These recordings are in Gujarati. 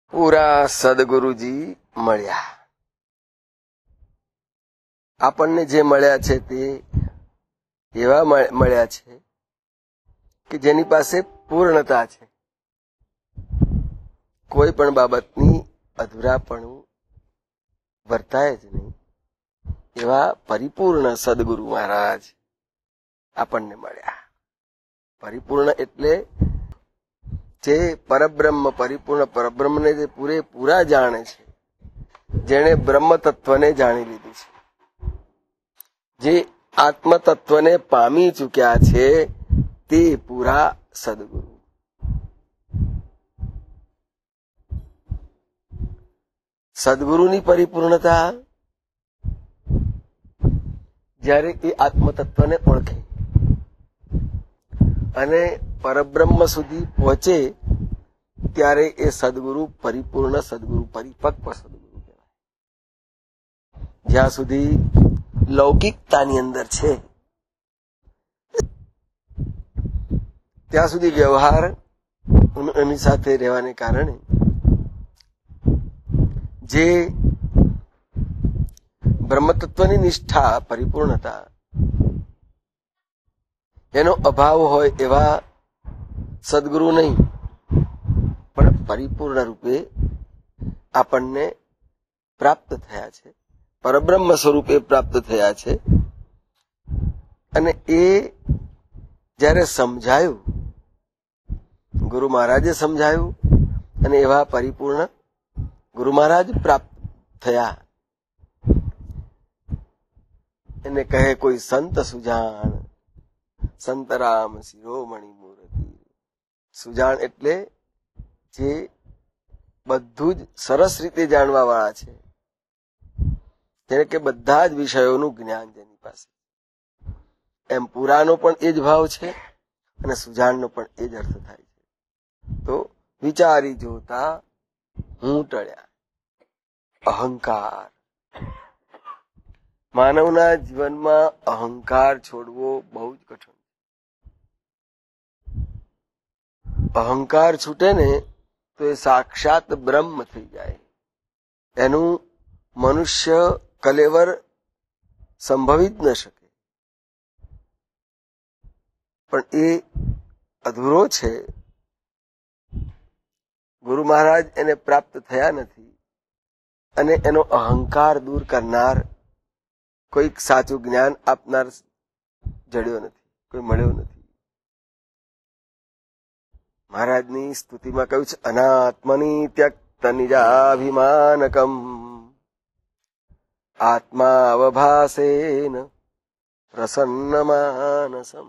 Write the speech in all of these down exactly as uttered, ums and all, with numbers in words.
પૂરા સદગુરુજી મળ્યા. આપણને જે મળ્યા છે તે એવા મળ્યા છે કે જેની પાસે પૂર્ણતા છે. કોઈ પણ બાબતની અધૂરાપણું વર્તાય જ નહીં એવા પરિપૂર્ણ સદગુરુ મહારાજ આપણને મળ્યા. પરિપૂર્ણ એટલે જે પરબ્રહ્મ પરિપૂર્ણ પરબ્રહ્મને જે પૂરેપૂરા જાણે છે, જેણે બ્રહ્મ તત્વને જાણી લીધું છે, જે આત્મ તત્વને પામી ચૂક્યા છે તે પૂરા સદગુરુ. સદગુરુની પરિપૂર્ણતા જ્યારે એ આત્મ તત્વને ઓળખે અને પરબ્રહ્મ સુધી પહોંચે ત્યારે એ સદગુરુ પરિપૂર્ણ સદગુરુ, પરિપક્વ સદગુરુ કહેવાય. જ્યાં સુધી લૌકિકતાની અંદર છે ત્યાં સુધી વ્યવહાર એની સાથે રહેવાને કારણે જે બ્રહ્મતત્વની નિષ્ઠા, પરિપૂર્ણતા એનો અભાવ હોય એવા સદગુરુ નહીં, પણ પરિપૂર્ણ રૂપે આપણને પ્રાપ્ત થયા છે, પરબ્રહ્મ સ્વરૂપે પ્રાપ્ત થયા છે. અને એ જ્યારે સમજાયું, ગુરુ મહારાજે સમજાયું અને એવા પરિપૂર્ણ ગુરુ મહારાજ પ્રાપ્ત થયા. એને કહે કોઈ સંત સુજાણ, સંતરામ શિરોમણી મૂર્તિ. સુજાણ એટલે જે બધું જ સરસ રીતે જાણવા વાળા છે, જેને કે બધા જ વિષયોનું જ્ઞાન જેની પાસે. એમ પુરાનો પણ એ જ ભાવ છે અને સુજાણનો પણ એ જ અર્થ થાય છે. તો વિચારી જોતા હું ટળ્યા. અહંકાર. માનવના જીવનમાં અહંકાર છોડવો બહુ જ કઠિન. અહંકાર છૂટે ને તો એ સાક્ષાત બ્રહ્મ થઈ જાય. એનું મનુષ્ય કલેવર સંભવી જ ન શકે. પણ એ અધૂરો છે. ગુરુ મહારાજ એને પ્રાપ્ત થયા નથી અને એનો અહંકાર દૂર કરનાર, કોઈક સાચું જ્ઞાન આપનાર જડ્યો નથી, કોઈ મળ્યો નથી. મહારાજની સ્તુતિમાં કહ્યું છે, અનાત્મની ત્યક્ત નિજાભિમાનકમ આત્મા અવભાસેન પ્રસન્ન માનસમ.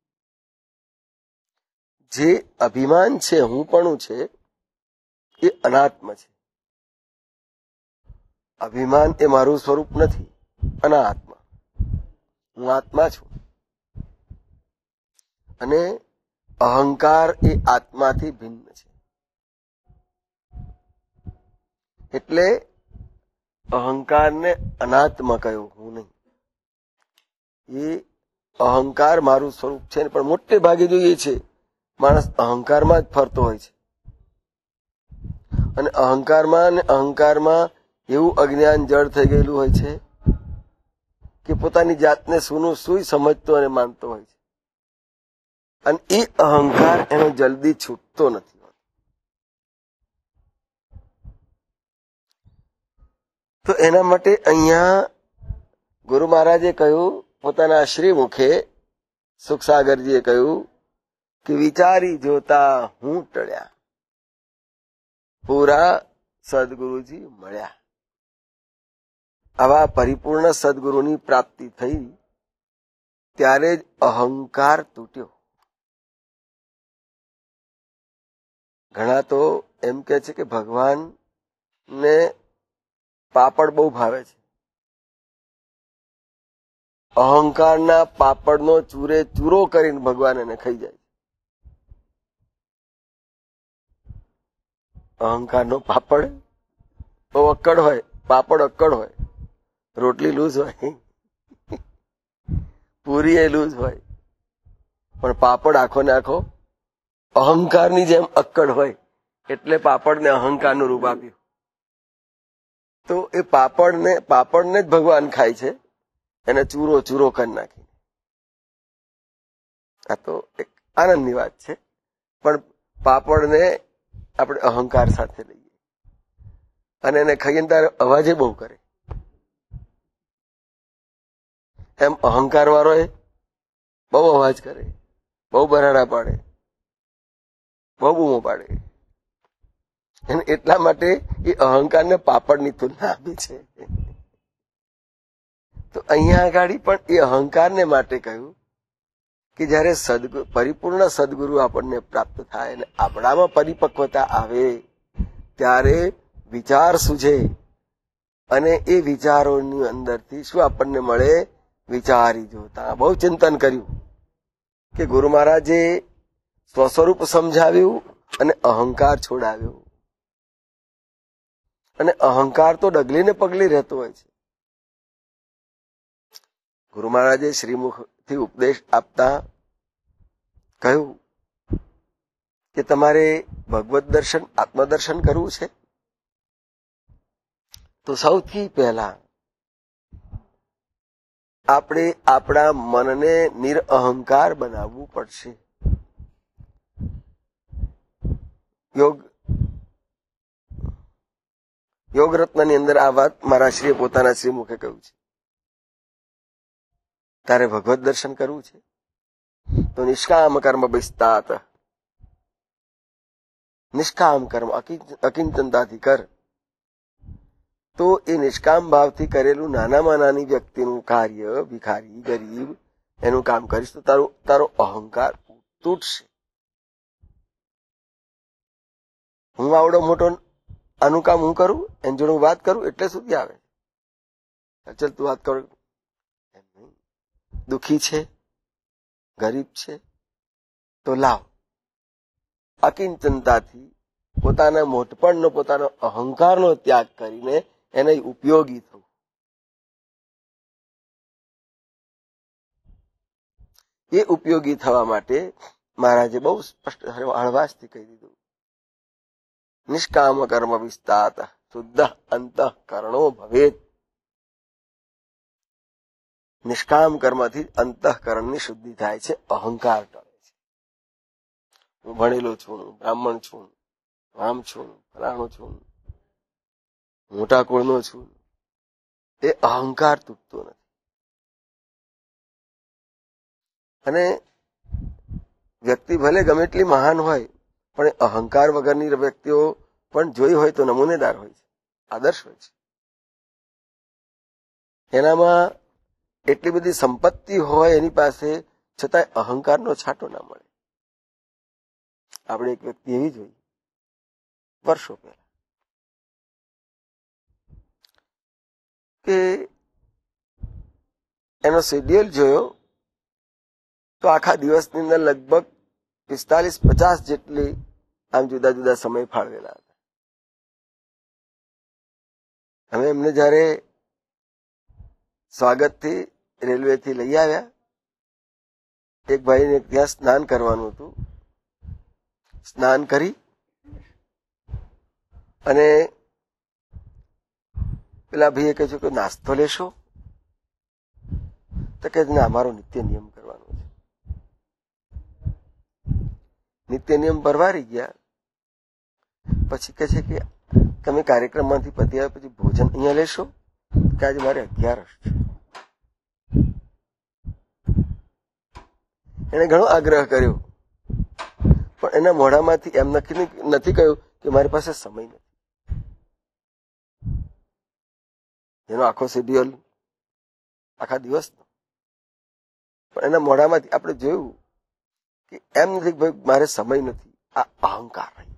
જે અભિમાન છે, હું પણ છે, એ અનાત્મ છે. અભિમાન એ મારું સ્વરૂપ નથી, અનાત્મ. હું આત્મા છું. અને અહંકાર એ આત્માથી ભિન્ન છે. એટલે અહંકારને અનાત્મ કહ્યો, હું નહીં. એ અહંકાર મારું સ્વરૂપ છે, પણ મોટે ભાગે જોઈએ છે માણસ અહંકારમાં જ ફરતો હોય છે. અને અહંકારમાં ને અહંકારમાં એવું અજ્ઞાન જડ થઈ ગયેલું હોય છે કે પોતાની જાતને સુનું સુઈ સમજતો અને માનતો હોય છે. અને એ અહંકાર એનો જલ્દી છૂટતો નથી હોતો. તો એના માટે અહીંયા ગુરુ મહારાજે કહ્યું, પોતાના શ્રી મુખે સુખસાગરજીએ કહ્યું કે વિચારી જોતા હું ટળ્યા. પૂરા સદગુરુજી મળ્યા. આવા પરિપૂર્ણ સદગુરુની પ્રાપ્તિ થઈ ત્યારે જ અહંકાર તૂટ્યો. ઘણા તો એમ કે છે કે ભગવાનને પાપડ બહુ ભાવે છે. અહંકારના પાપડનો ચૂરે ચૂરો કરીને ભગવાન એને ખાઈ જાય. અહંકારનો પાપડ બહુ અક્કડ હોય, પાપડ અક્કડ હોય, રોટલી લૂઝ હોય, પૂરી એ લૂઝ હોય, પણ પાપડ આખો ને આખો અહંકારની જેમ અક્કડ હોય એટલે પાપડને અહંકારનું રૂપ આપ્યું. તો એ પાપડને પાપડને જ ભગવાન ખાય છે, એને ચૂરો ચૂરો કરી નાખી. આ તો એક આનંદની વાત છે. પણ પાપડને આપણે અહંકાર સાથે લઈએ અને એને ખાઈએ ત્યારે અવાજે બહુ કરે. એમ અહંકાર વાળો એ બહુ અવાજ કરે, બહુ બરાડા પાડે, બહુ બૂમો પાડે. એટલા માટે એ અહંકારને પાપડની તુલના આપી છે. તો અહીંયા આગળ પણ એ અહંકારને માટે કહ્યું કે જયારે સદગુરુ પરિપૂર્ણ સદગુરુ આપણને પ્રાપ્ત થાય અને આપણામાં પરિપક્વતા આવે ત્યારે વિચાર સૂઝે અને એ વિચારોની અંદરથી શું આપણને મળે? વિચારી જોતા. બહુ ચિંતન કર્યું કે ગુરુ મહારાજે સ્વસ્વરૂપ સમજાવ્યું અને અહંકાર છોડાવ્યો. અને અહંકાર તો ડગલી ને પગલી રહેતો હોય છે. ગુરુ મહારાજે શ્રીમુખથી ઉપદેશ આપતા કહ્યું કે તમારે ભગવત દર્શન આત્મદર્શન કરવું છે તો સૌથી પહેલા આપણે આપણા મનને નિરઅહંકાર બનાવવું પડશે. યોગ યોગ રત્નની અંદર આ વાત મારા શ્રીએ પોતાના શ્રીમુખે કહ્યું છે. તારે ભગવત દર્શન કરવું છે તો નિષ્કામ કર્મ બિસ્તાત, નિષ્કામ કર્મ અકિંચનતાથી કર. તો એ નિષ્કામ ભાવથી કરેલું નાનામાં નાની વ્યક્તિનું કાર્ય, ભિખારી ગરીબ એનું કામ કરીશ તો તારો તારો અહંકાર તૂટશે. હું આવડો મોટો આનું કામ હું કરું, એની જોડે હું વાત કરું એટલે સુધી આવે. ચલ તું વાત કર. દુઃખી છે, ગરીબ છે તો લાવ. અકિંચનતાથી પોતાના મોટપણનો, પોતાનો અહંકારનો ત્યાગ કરીને એને ઉપયોગી થવું. એ ઉપયોગી થવા માટે મહારાજે બહુ સ્પષ્ટ હળવાશથી કહી દીધું. નિષ્કામ કર્મ વિસ્તાત શુદ્ધ અંતઃકરણો ભવેત. નિષ્કામ કર્મથી અંતઃકરણની શુદ્ધિ થાય છે, અહંકાર ટળે છે. હું ભણેલો છું, બ્રાહ્મણ છું, આમ છું, ફલાણો છું, મોટા કુળનો છું, એ અહંકાર તૂટતો નથી. અને વ્યક્તિ ભલે ગમે એટલી મહાન હોય પણ અહંકાર વગરની વ્યક્તિઓ પણ જોઈ હોય તો નમૂનેદાર હોય છે, આદર્શ હોય છે. એનામાં એટલી બધી સંપત્તિ હોય એની પાસે, છતાંય અહંકારનો છાંટો ના મળે. આપણે એક વ્યક્તિ એવી જોઈ વર્ષો પહેલા કે એનો શેડ્યુલ જોયો તો આખા દિવસની અંદર લગભગ પિસ્તાલીસ પચાસ જેટલી આમ જુદા જુદા સમય ફાળવેલા હતા. અમે એમને જયારે સ્વાગતથી રેલવેથી લઈ આવ્યા, એક ભાઈને ત્યાં સ્નાન કરવાનું હતું. સ્નાન કરી અને પેલા ભાઈએ કહ્યું કે નાસ્તો લેશો? તો કે ના, અમારો નિત્ય નિયમ કરવાનો છે. નિત્ય નિયમ પરવારી ગયા. પછી કહે છે કે તમે કાર્યક્રમમાંથી પતી આવ્યા પછી ભોજન અહીંયા લેશો? કે આજે મારે અગિયારસ છે. એને ઘણો આગ્રહ કર્યો પણ એના મોઢામાંથી એમ નક્કી નથી કહ્યું કે મારી પાસે સમય નથી. એનો આખો શેડ્યુલ આખા દિવસનો, પણ એના મોઢામાંથી આપણે જોયું કે એમ નથી કે ભાઈ મારે સમય નથી. આ અહંકાર નહીં,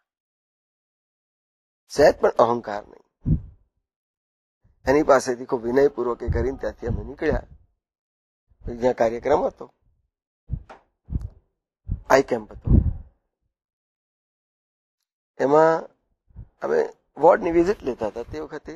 સહેજ પણ અહંકાર નહીં. એની પાસેથી ખૂબ વિનયપૂર્વક એ કરીને ત્યાંથી અમે નીકળ્યા. જ્યાં કાર્યક્રમ હતો, આઈ કેમ્પ હતો, એમાં અમે વોર્ડની વિઝિટ લેતા હતા. તે વખતે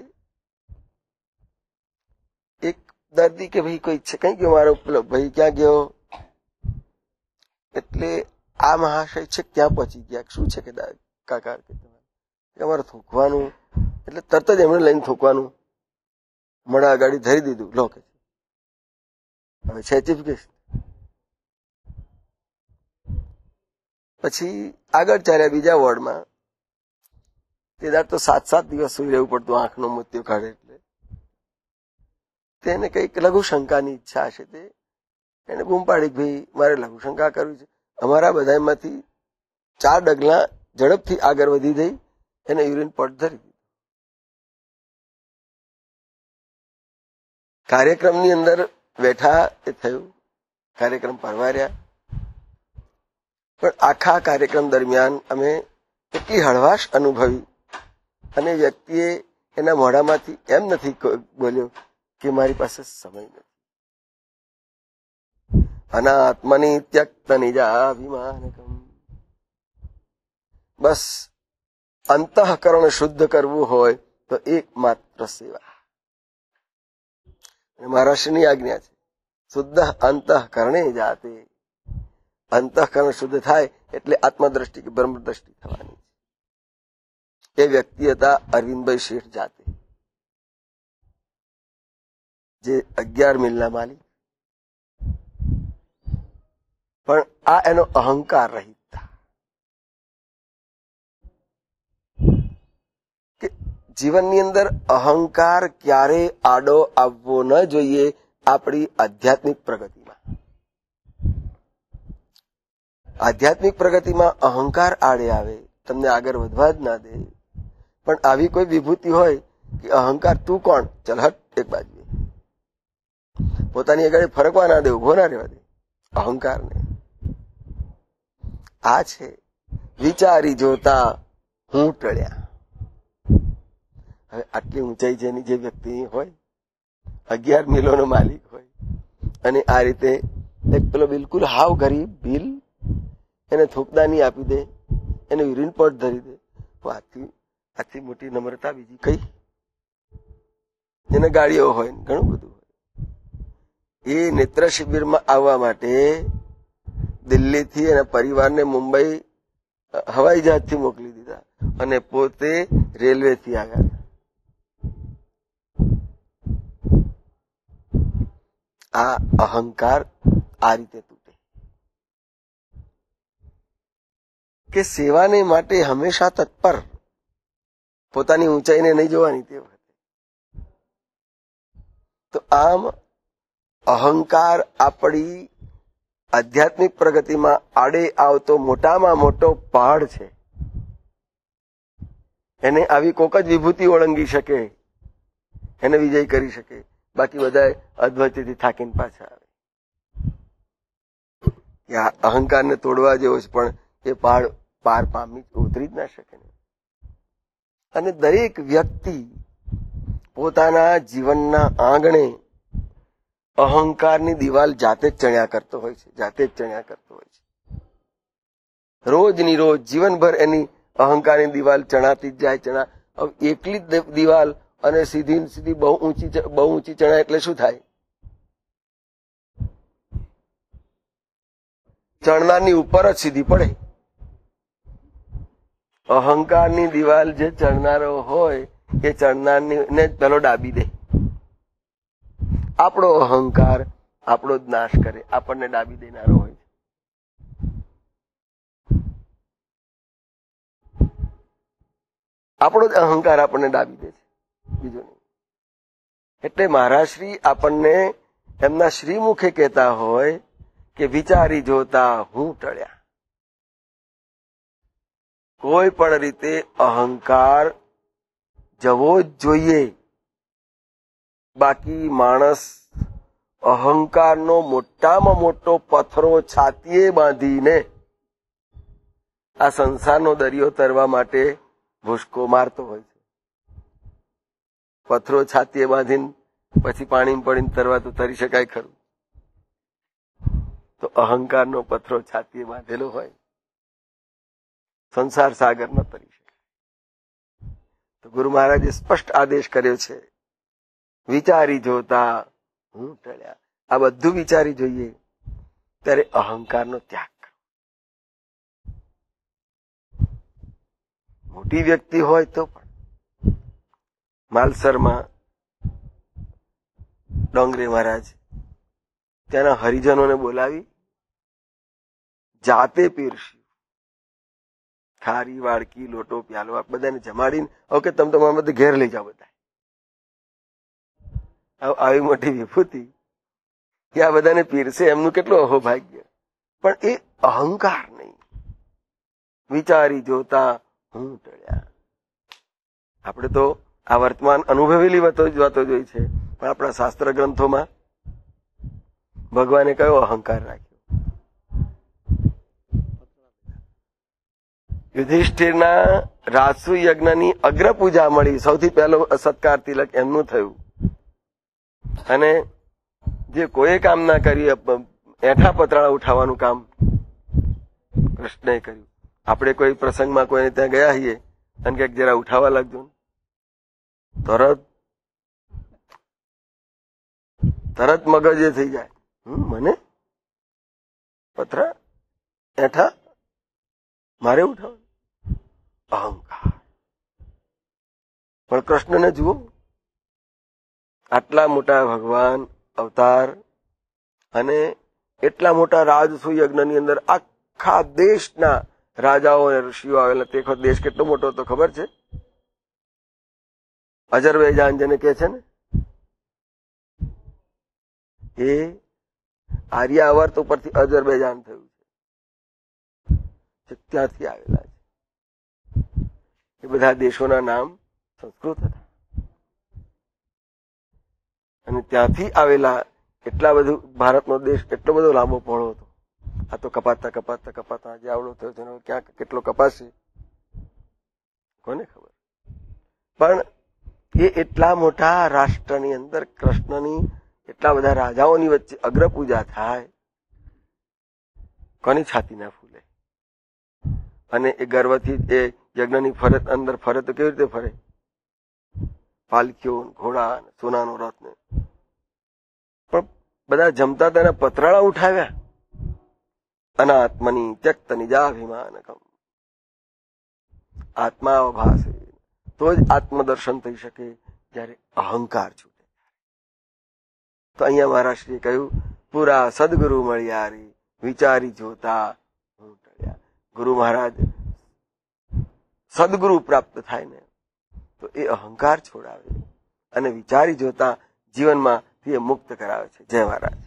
એક દર્દી કે ભાઈ કોઈ છે, કઈ ગયો મારો પેલો ભાઈ, ક્યાં ગયો? એટલે આ મહાશય છે ક્યાં પહોંચી ગયા, શું છે કે કાકા કે અમારે થૂકવાનું એટલે તરત જ એમણે લઈને થૂકવાનું મણા ગાડી ધરી દીધું. લો કે હવે છે ચીફ ગેસ્ટ. પછી આગળ ચાલ્યા બીજા વોર્ડમાં. તે દાડ તો સાત સાત દિવસ સુઈ રહેવું પડતું આંખનો મોતિયો કાઢે એટલે. તેને કઈક લઘુશંકાની ઈચ્છા હશે તે એને બૂમ પાડી, ભાઈ મારે લઘુશંકા કરવી છે. અમારા બધામાંથી ચાર ડગલા ઝડપથી આગળ વધી ગઈ, એને યુરિન પોટ ધરી દીધું. કાર્યક્રમની અંદર બેઠા એ થયું, કાર્યક્રમ પરવાર્યા. પણ આખા કાર્યક્રમ દરમિયાન અમે એટલી હળવાશ અનુભવી અને વ્યક્તિએ એના મોઢામાંથી એમ નથી બોલ્યો કે મારી પાસે સમય નથી. અનાત્મની ત્યક્ત નિજાભિમાનકમ. બસ અંતઃકરણ શુદ્ધ કરવું હોય તો એકમાત્ર સેવા. મહારાષ્ટ્રની આજ્ઞા છે, શુદ્ધ અંતઃકરણે જાતે. અંતઃકરણ શુદ્ધ થાય એટલે આત્મદ્રષ્ટિ કે બ્રહ્મદ્રષ્ટિ થવાની છે. એ વ્યક્તિ હતા અરવિંદભાઈ શેઠ જાતે, જે અગિયાર મિલના માલિક. પણ આ એનો અહંકાર રહિત હતા કે જીવનની અંદર અહંકાર ક્યારે આડો આવવો ન જોઈએ. આપણી આધ્યાત્મિક પ્રગતિમાં આધ્યાત્મિક પ્રગતિમાં અહંકાર આડે આવે, તમને આગળ વધવા જ ના દે. પણ આવી કોઈ વિભૂતિ હોય કે અહંકાર તું કોણ, ચલ હટ એક બાજુ, પોતાની આગળ ફરકવા ના દે, ઉભો ના રહેવા દે અહંકારને. આ છે વિચારી જોતા હું ટળ્યા. હવે આટલી ઊંચાઈ જેની જે વ્યક્તિ હોય, અગિયાર મિલોનો માલિક હોય, અને આ રીતે એક પેલો બિલકુલ હાવ ગરીબ ભીલ એને થૂકદાની આપી દે, એને યુરિન પોટ ધરી દે, તો આથી આથી મોટી નમ્રતા બીજી કઈ? એને ગાડીઓ હોય, ઘણું બધું હોય. એ નેત્ર શિબિરમાં આવવા માટે દિલ્હીથી એના પરિવારને મુંબઈ હવાઈ જહાજથી મોકલી દીધા અને પોતે રેલવેથી આવ્યા. આ અહંકાર આ રીતે તૂટે કે સેવાને માટે હંમેશા તત્પર, પોતાની ઊંચાઈને નહીં જોવાની તે વખતે. તો આમ અહંકાર આપણી આધ્યાત્મિક પ્રગતિમાં આડે આવતો મોટામાં મોટો પહાડ છે. એને આવી કોક જ વિભૂતિ ઓળંગી શકે, એને વિજય કરી શકે. બાકી બધા અધવચ્ચેથી થાકીને પાછા આવે. આ અહંકારને તોડવા જેવો છે, પણ એ પહાડ પાર પામી ઉતરી જ ના શકે. અને દરેક વ્યક્તિ પોતાના જીવનના આંગણે અહંકારની દિવાલ જાતે જ ચણ્યા કરતો હોય છે, જાતે જ ચણ્યા કરતો હોય છે. રોજની રોજ જીવનભર એની અહંકારની દિવાલ ચણાતી જ જાય. ચણા એકલી જ દિવાલ અને સીધી સીધી બહુ ઊંચી બહુ ઊંચી ચણાય એટલે શું થાય? ચણનારની ઉપર જ સીધી પડે. અહંકારની દિવાલ જે ચણનારો હોય એ ચણનારને જ પેલો ડાબી દે. આપણો અહંકાર આપણો જ નાશ કરે, આપણને ડાબી દેનારો હોય. આપણો જ અહંકાર આપણને ડાબી દે છે, બીજું નહીં. એટલે મહારાજશ્રી આપણને એમના શ્રીમુખે કહેતા હોય કે વિચારી જોતા હું ટળ્યા. કોઈ પણ રીતે અહંકાર જવો જ જોઈએ. બાકી માણસ અહંકારનો મોટામાં મોટો પથ્થરો છાતીએ બાંધીને આ સંસારનો દરિયો તરવા માટે ભૂસકો મારતો હોય છે. પથ્થરો છાતીએ બાંધીને પછી પાણીમાં પડીને તરવા તો તરી શકાય ખરું? તો અહંકારનો પથ્થરો છાતીએ બાંધેલો હોય, સંસાર સાગર ન તરી શકે. તો ગુરુ મહારાજે સ્પષ્ટ આદેશ કર્યો છે, વિચારી જોતા હું ટળ્યા. આ બધું વિચારી જોઈએ ત્યારે અહંકારનો ત્યાગ કરો. મોટી વ્યક્તિ હોય તો પણ માલસરમાં ડોંગરે મહારાજ ત્યાંના હરિજનોને બોલાવી જાતે પીરસ્યું. ખારી, વાડકી, લોટો, પ્યાલો આ બધાને જમાડીને ઓકે તમે તમારા બધે ઘેર લઈ જાઓ. બધા આવી મોટી વિભૂતિ કે આ બધાને પીરસે એમનું કેટલું અહોભાગ્ય. પણ એ અહંકાર નહીં. વિચારી જોતા હું ટળ્યા. આપણે તો આ વર્તમાન અનુભવેલી વાતો વાતો જોઈ છે, પણ આપણા શાસ્ત્ર ગ્રંથોમાં ભગવાને કયો અહંકાર રાખ્યો? યુધિષ્ઠિરના રાજસુ યજ્ઞની અગ્ર પૂજા મળી. સૌથી પહેલો સત્કાર તિલક એમનું થયું. અને જે કોઈ કામ ના કર્યું, એઠા પતરાળા ઉઠાવવાનું કામ કૃષ્ણએ કર્યું. આપણે કોઈ પ્રસંગમાં કોઈને ત્યાં ગયા છીએ અને ક્યાંક જરા ઉઠાવવા લાગજો, તરત તરત મગજ એ થઈ જાય, હમ મને પતરા એઠા મારે ઉઠાવવાનું. અહંકાર. પણ કૃષ્ણને જુઓ, આટલા મોટા ભગવાન અવતાર અને એટલા મોટા રાજસુ યજ્ઞની અંદર આખા દેશના રાજાઓ અને ઋષિઓ આવેલા. તે વખત દેશ કેટલો મોટો હતો ખબર છે? અજરબૈજાન જેને કે છે ને, એ આર્યાવર્ત ઉપરથી અજરબૈજાન થયું છે, ત્યાંથી આવેલા છે. એ બધા દેશોના નામ સંસ્કૃત હતા અને ત્યાંથી આવેલા. એટલા બધું ભારતનો દેશ એટલો બધો લાંબો પહોળો હતો. આ તો કપાતા કપાતા કપાતા આજે આવડો થયો છે, ક્યાં કેટલો કપાશે કોને ખબર. પણ એ એટલા મોટા રાષ્ટ્રની અંદર કૃષ્ણની એટલા બધા રાજાઓની વચ્ચે અગ્ર પૂજા થાય, કોની છાતી ના ફૂલે. અને એ ગર્વથી એ યજ્ઞની ફરજ અંદર ફરે તો કેવી રીતે ફરે? પાલકીઓ, ઘોડા, સોનાનો રથ ને. પણ બધા જમતા તેના પતરાળા ઉઠાવ્યા. અનાત્મની ત્યક્ત નિજાભિમાનકમ. આત્મા અભાસે, તો જ આત્મદર્શન થઈ શકે જયારે અહંકાર છૂટે. તો અહીંયા મહારાષ્ટ્રીએ કહ્યું, પૂરા સદગુરુ મળ્યા રે, વિચારી જોતા હું ટળ્યા. ગુરુ મહારાજ સદગુરુ પ્રાપ્ત થાય ને તો એ અહંકાર છોડાવે અને વિચારી જોતા જીવનમાં તે મુક્ત કરાવે છે. જય મહારાજ.